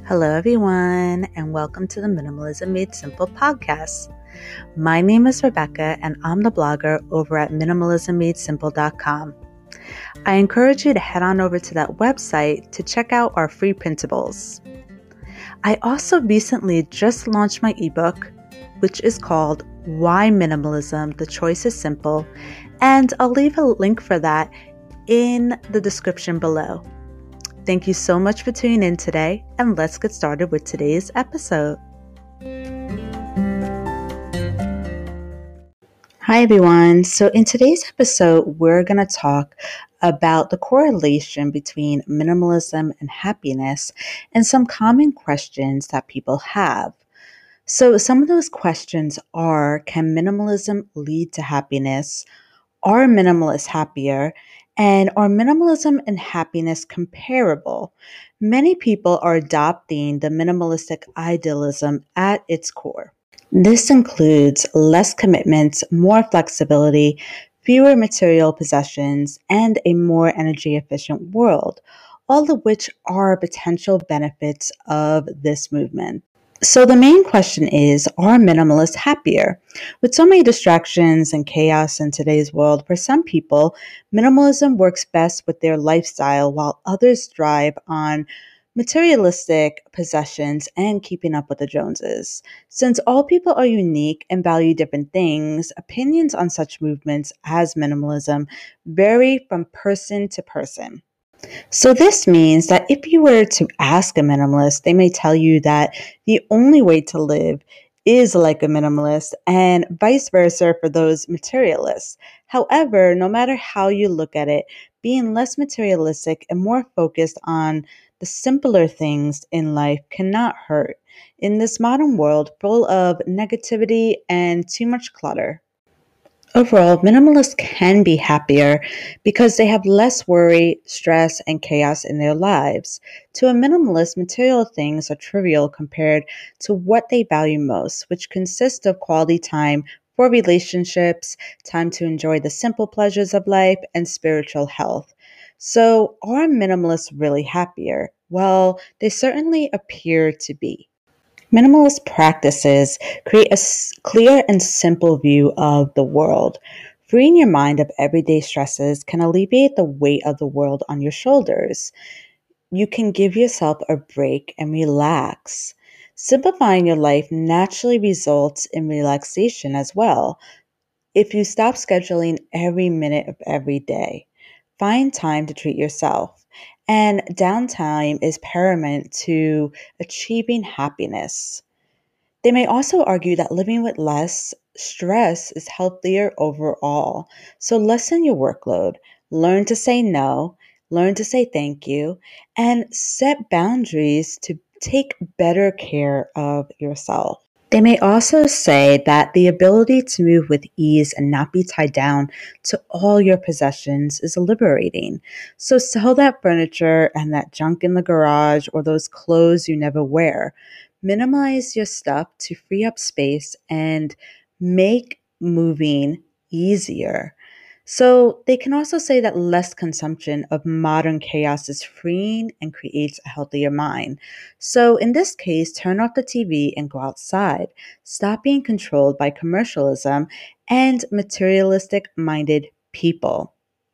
Hello, everyone, and welcome to the Minimalism Made Simple podcast. My name is Rebecca, and I'm the blogger over at minimalismmadesimple.com. I encourage you to head on over to that website to check out our free printables. I also recently just launched my ebook, which is called Why Minimalism? The Choice is Simple, and I'll leave a link for that in the description below. Thank you so much for tuning in today, and let's get started with today's episode. Hi everyone. So in today's episode, we're going to talk about the correlation between minimalism and happiness and some common questions that people have. So some of those questions are, can minimalism lead to happiness? Are minimalists happier? And are minimalism and happiness comparable? Many people are adopting the minimalistic idealism at its core. This includes less commitments, more flexibility, fewer material possessions, and a more energy efficient world, all of which are potential benefits of this movement. So the main question is, are minimalists happier? With so many distractions and chaos in today's world, for some people, minimalism works best with their lifestyle while others thrive on materialistic possessions and keeping up with the Joneses. Since all people are unique and value different things, opinions on such movements as minimalism vary from person to person. So this means that if you were to ask a minimalist, they may tell you that the only way to live is like a minimalist, and vice versa for those materialists. However, no matter how you look at it, being less materialistic and more focused on the simpler things in life cannot hurt in this modern world full of negativity and too much clutter. Overall, minimalists can be happier because they have less worry, stress, and chaos in their lives. To a minimalist, material things are trivial compared to what they value most, which consists of quality time for relationships, time to enjoy the simple pleasures of life, and spiritual health. So, are minimalists really happier? Well, they certainly appear to be. Minimalist practices create a clear and simple view of the world. Freeing your mind of everyday stresses can alleviate the weight of the world on your shoulders. You can give yourself a break and relax. Simplifying your life naturally results in relaxation as well. If you stop scheduling every minute of every day, find time to treat yourself. And downtime is paramount to achieving happiness. They may also argue that living with less stress is healthier overall. So lessen your workload, learn to say no, learn to say thank you, and set boundaries to take better care of yourself. They may also say that the ability to move with ease and not be tied down to all your possessions is liberating. So sell that furniture and that junk in the garage or those clothes you never wear. Minimize your stuff to free up space and make moving easier. So they can also say that less consumption of modern chaos is freeing and creates a healthier mind. So in this case, turn off the TV and go outside. Stop being controlled by commercialism and materialistic minded people.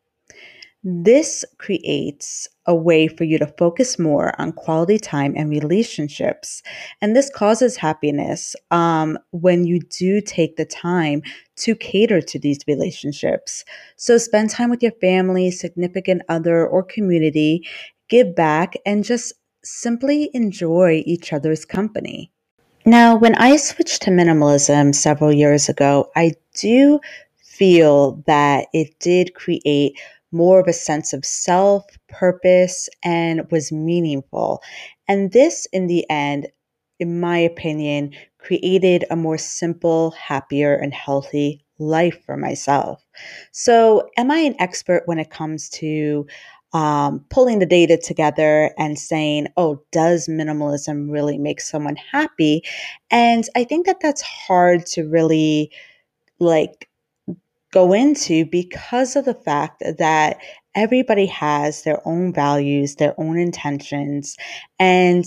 This creates a way for you to focus more on quality time and relationships. And this causes happiness when you do take the time to cater to these relationships. So spend time with your family, significant other, or community, give back, and just simply enjoy each other's company. Now, when I switched to minimalism several years ago, I do feel that it did create more of a sense of self, purpose, and was meaningful. And this, in the end, in my opinion, created a more simple, happier, and healthy life for myself. So, am I an expert when it comes to pulling the data together and saying, oh, does minimalism really make someone happy? And I think that that's hard to really like go into because of the fact that everybody has their own values, their own intentions, and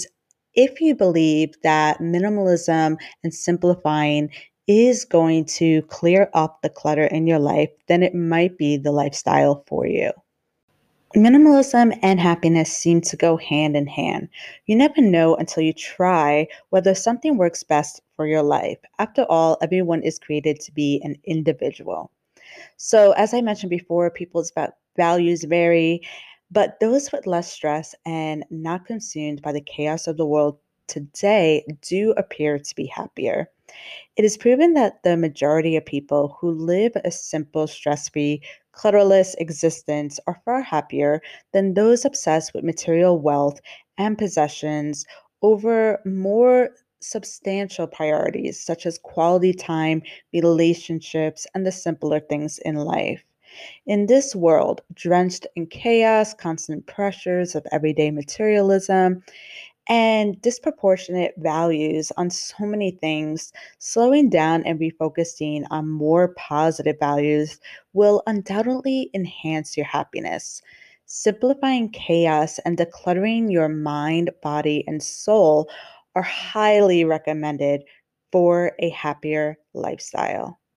If you believe that minimalism and simplifying is going to clear up the clutter in your life, then it might be the lifestyle for you. Minimalism and happiness seem to go hand in hand. You never know until you try whether something works best for your life. After all, everyone is created to be an individual. So, as I mentioned before, people's values vary, but those with less stress and not consumed by the chaos of the world today do appear to be happier. It is proven that the majority of people who live a simple, stress free, clutterless existence are far happier than those obsessed with material wealth and possessions over more substantial priorities such as quality time, relationships, and the simpler things in life. In this world, drenched in chaos, constant pressures of everyday materialism, and disproportionate values on so many things, slowing down and refocusing on more positive values will undoubtedly enhance your happiness. Simplifying chaos and decluttering your mind, body, and soul are highly recommended for a happier lifestyle.